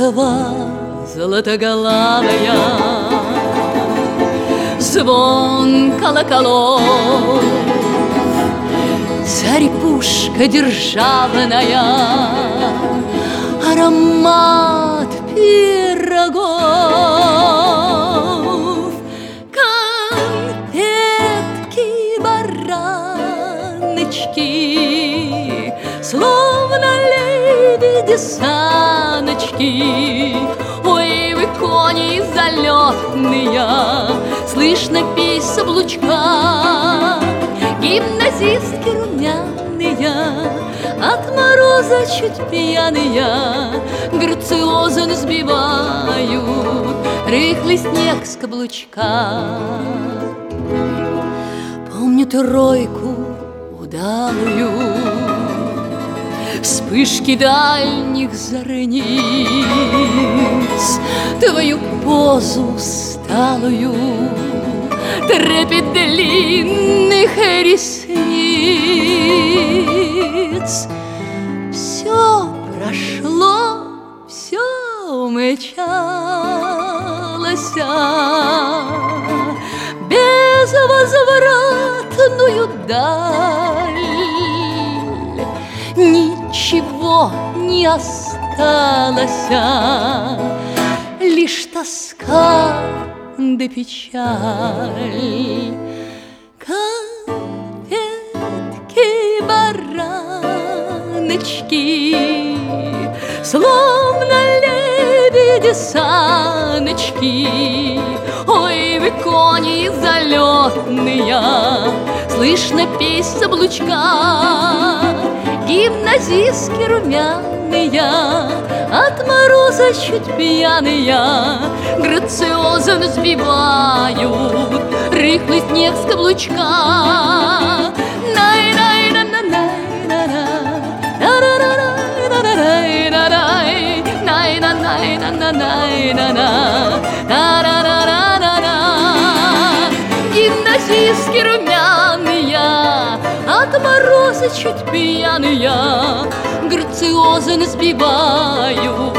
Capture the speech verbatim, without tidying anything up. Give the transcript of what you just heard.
сова золотоголавая, звон колоколов, царь-пушка державная, аромат пирогов, конфетки, бараночки, словно лебеди-саночки. Ой, вы кони залетные, слышно песнь с облучка. Гимназистки румяные, от мороза чуть пьяные, грациозно сбивают рыхлый снег с каблучка. Помню тройку удалую, вспышки дальних зорниц, твою позу сталую, трепет длинных ресниц. Все прошло, все умчалось безвозвратную даль. Ничего не осталось, лишь тоска да печаль. Конфетки, бараночки, словно лебеди-саночки. Ой, вы кони залетные, слышно песнь с облучка. Гимназистки румяные, от мороза чуть пьяные, грациозно сбивают рыхлый снег с каблучка. Гимназистки румяные, от мороза чуть пьяные, грациозно сбивают